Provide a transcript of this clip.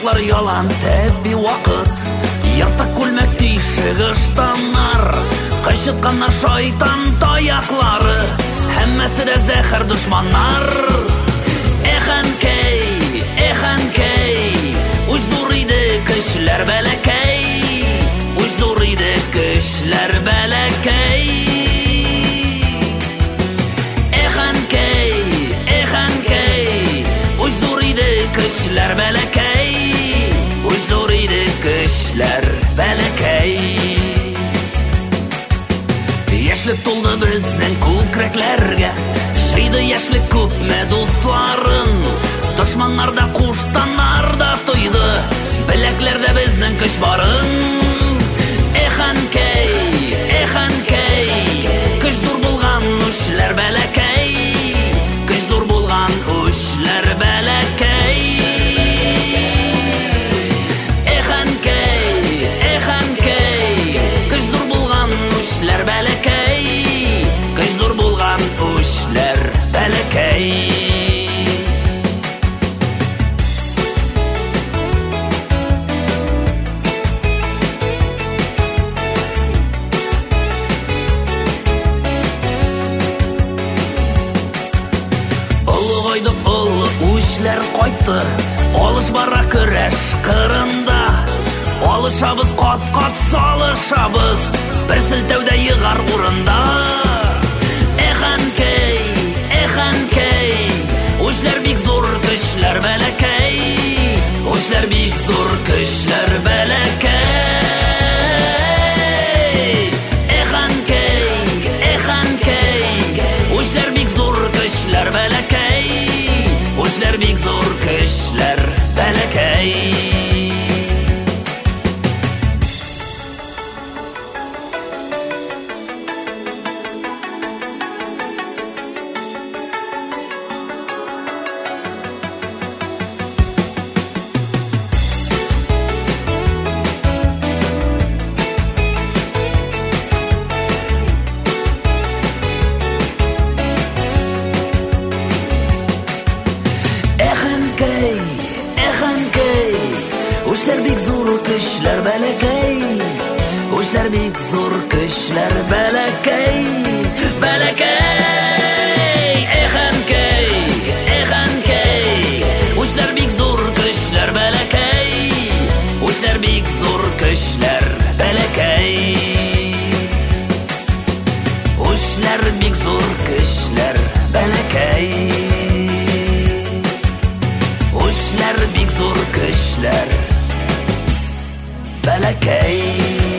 Аяклар ялан тәби вакыт, Йыртык күлмәк тишек ыштаннар, Кычытканнар шайтан таяклары, Һәммәсе дә зәһәр дошманнар. Әхәнкәй, Уч зур иде кешеләр бәләкәй, Уч зур иде кешеләр бәләкәй. Әхәнкәй, Уч зур иде кешеләр бәләкәй, Уч зур иде кешеләр бәләкәй. Яшьлек тулды безнең күкрәкләргә, Җыйды яшьлек күпме дусларын, Дошманнар да, куштаннар да тойды, Беләкләрдә безнең көч барын. Әхәнкәй, Көч зур булган үчләр бәләкәй, Көч зур булган үчләр бәләкәй. Әхәнкәй, Көч зур булган үчләр бәләкәй, Көч зур булган үчләр бәләкәй. Үчләр кайтты, алыш бара көрәш кырында, Алышабыз кат-кат салышабыз, Бер селтәүдә егар урында. Әхәнкәй, Үчләр бик зур көчләр бәләкәй, Үчләр бик зур көчләр бәләкәй. Әхәнкәй, Үчләр бик зур көчләр бәләкәй, Үчләр бик зур көчләр бәләкәй. Үчләр бик зур көчләр бәләкәй, Үчләр бик зур көчләр бәләкәй, бәләкәй. Әхәнкәй, Үчләр бик зур көчләр бәләкәй, Үчләр бик зур көчләр бәләкәй. Үчләр бик зур көчләр бәләкәй, Үчләр бик зур көчләр бәләкәй.